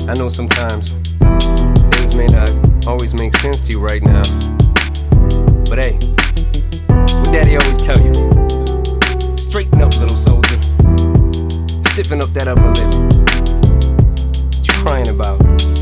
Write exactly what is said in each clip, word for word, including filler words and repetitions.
I know sometimes things may not always make sense to you right now, but hey, what Daddy always tell you: straighten up, little soldier. Stiffen up that upper lip. What you crying about?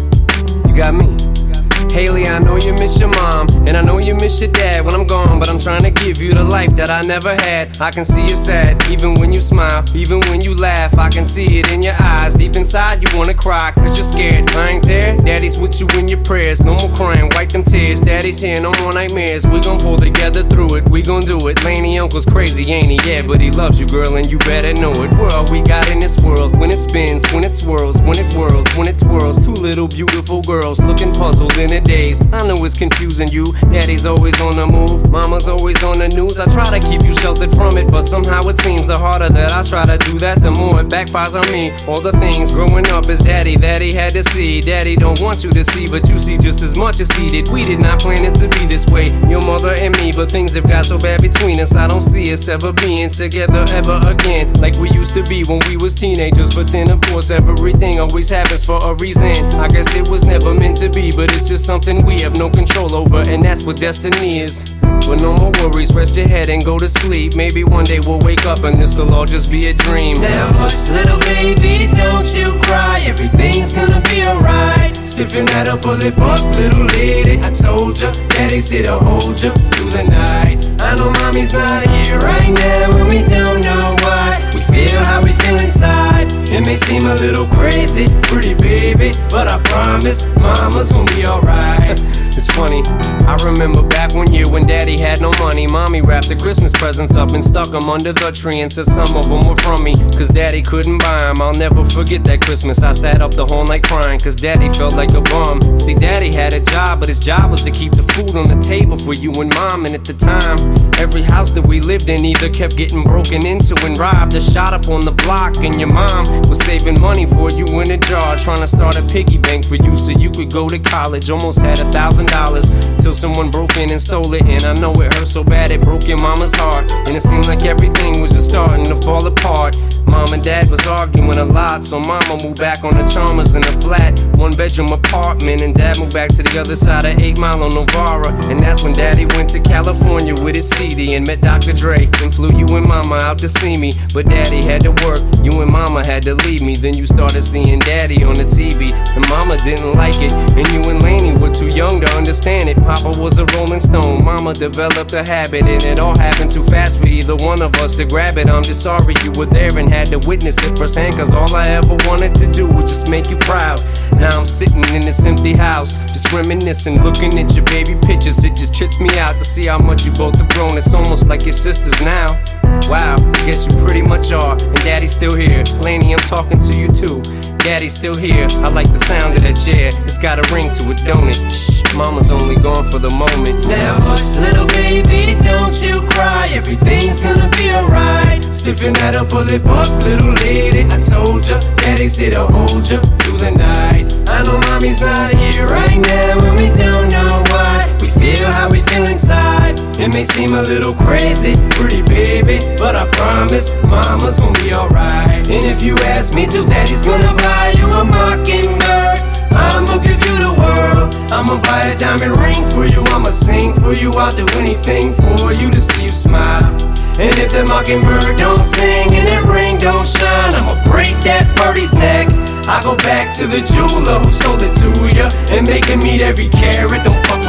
You got me. Haley, I know you miss your mom, and I know you miss your dad when I'm gone, but I'm trying to give you the life that I never had. I can see you sad, even when you smile, even when you laugh. I can see it in your eyes, deep inside you wanna cry, cause you're scared. I ain't there, Daddy's with you in your prayers. No more crying, wipe them tears. Daddy's here, no more nightmares. We gon' pull together through it, we gon' do it. Laney Uncle's crazy, ain't he? Yeah, but he loves you, girl, and you better know it. We're all we got in this world. When it spins, when it swirls, when it whirls, when it twirls. Two little beautiful girls looking puzzled in a daze. I know it's confusing you. Daddy's always on the move, mama's always on the news. I try to keep you sheltered from it, but somehow it seems the harder that I try to do that, the more it backfires on me. All the things growing up as Daddy that he had to see, Daddy don't want you to see, but you see just as much as he did. We did not plan it to be this way, your mother and me, but things have got so bad between us. I don't see us ever being together ever again, like we used to be when we was teenagers. But then of course everything always happens for a reason. I guess it was never meant to be, but it's just something we have no control over, and that's what destiny is. But no more worries, rest your head and go to sleep. Maybe one day we'll wake up and this'll all just be a dream. Now hush, little baby, don't you cry. Everything's gonna be alright. Stiffen that upper lip up, little lady. I told ya, Daddy's here to hold ya through the night. I know mommy's not here right now, and we don't know why. We feel how we feel inside. It may seem a little crazy, pretty baby, but I promise mama's gonna be alright. It's funny, I remember back one year when Daddy had no money. Mommy wrapped the Christmas presents up and stuck them under the tree and said some of them were from me, cause Daddy couldn't buy them. I'll never forget that Christmas. I sat up the whole night crying, cause Daddy felt like a bum. See, Daddy had a job, but his job was to keep the food on the table for you and Mom. And at the time, every house that we lived in either kept getting broken into and robbed or shot up on the block. And your mom was saving money for you in a jar, trying to start a piggy bank for you so you could go to college. Almost had a thousand dollars till someone broke in and stole it. And I know it hurt so bad it broke your mama's heart, and it seemed like everything was just starting to fall apart. Mom and Dad was arguing a lot, so Mama moved back on the Chalmers in a flat one bedroom apartment, and Dad moved back to the other side of eight Mile on Novara. And that's when Daddy went to California with his C D and met Doctor Dre and flew you and Mama out to see me. But Daddy had to work, you and Mama had to leave me. Then you started seeing Daddy on the T V, and Mama didn't like it, and you and Laney were too young to understand it. Papa was a Rolling Stone, Mama developed a habit, and it all happened too fast for either one of us to grab it. I'm just sorry you were there and had to witness it firsthand, cause all I ever wanted to do was just make you proud. Now I'm sitting in this empty house, just reminiscing, looking at your baby pictures. It just trips me out to see how much you both have grown. It's almost like your sisters now. Wow, I guess you pretty much are, and Daddy's still here. Laney, I'm talking to you too. Daddy's still here, I like the sound of that chair. It's got a ring to it, don't it? Shh, Mama's only gone for the moment. Now hush, little baby, don't you cry. Everything's gonna be alright. Stiffen that upper lip up, little lady. I told ya, Daddy's here to hold ya through the night. I know mommy's not here right now, and we don't know why. We feel how we feel inside. It may seem a little crazy, pretty baby, but I promise mama's gonna be alright. And if you ask me to, Daddy's gonna buy you a mockingbird. I'ma give you the world. I'ma buy a diamond ring for you. I'ma sing for you. I'll do anything for you to see you smile. And if the mockingbird don't sing and that ring don't shine, I'ma break that birdie's neck. I go back to the jeweler who sold it to ya and make him meet every carat. Don't fuck